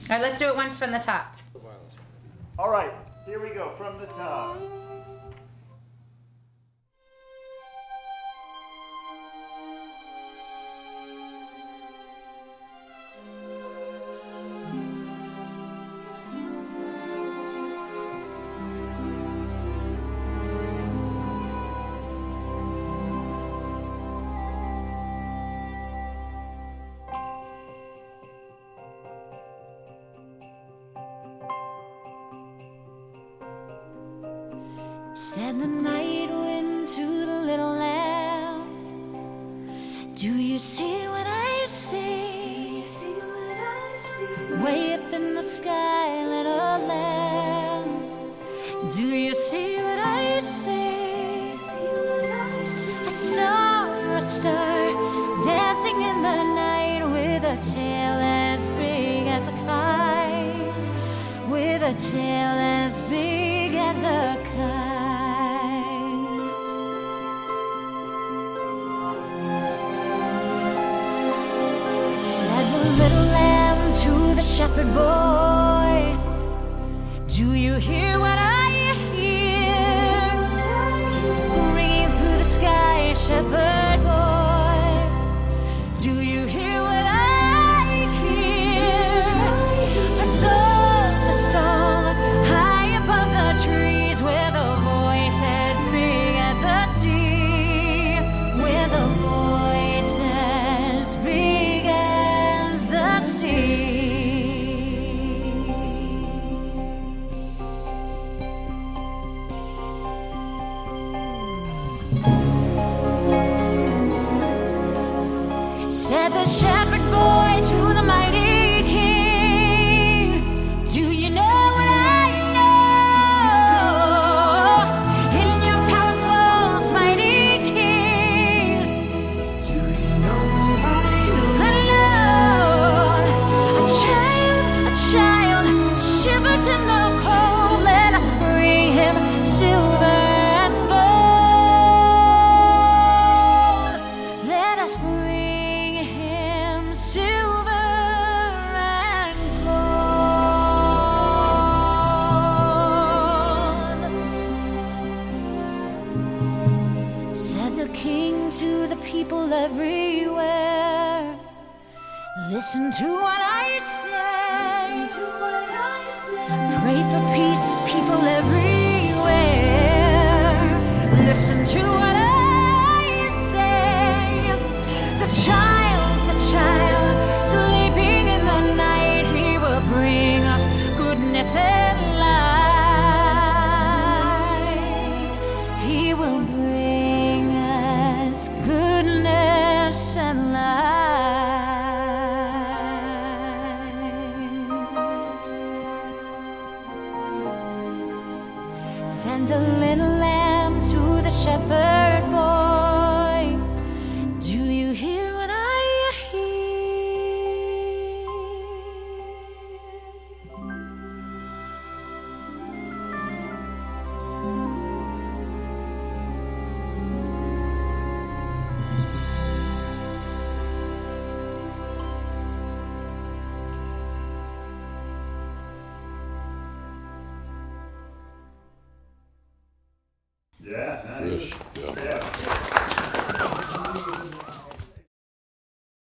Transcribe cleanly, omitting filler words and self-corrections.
All right, let's do it once from the top. All right, here we go from the top. Said the night wind to the little lamb, do you see what I see? Way up in the sky, little lamb, do you see what I see? A star, dancing in the night with a tail as big as a kite, with a tail as big as a kite. Little lamb to the shepherd boy, do you hear what I hear? Ringing through the sky, shepherd boy, do you hear what I hear? A song high above the trees, with a voice as big as the sea, with a voice as big as the sea. Said the shepherd boy to the mighty king, do you know what I know? In your palace walls, mighty king, do you know what I know? A child shivers in the cold. Let us bring him silver and gold. Let us bring him silver and gold. Said the king to the people everywhere, listen to what I say. Pray for peace, people everywhere. Listen to what I say. The child, sleeping in the night, he will bring us goodness and light. He will bring us goodness and light. Send the little lamb to the shepherd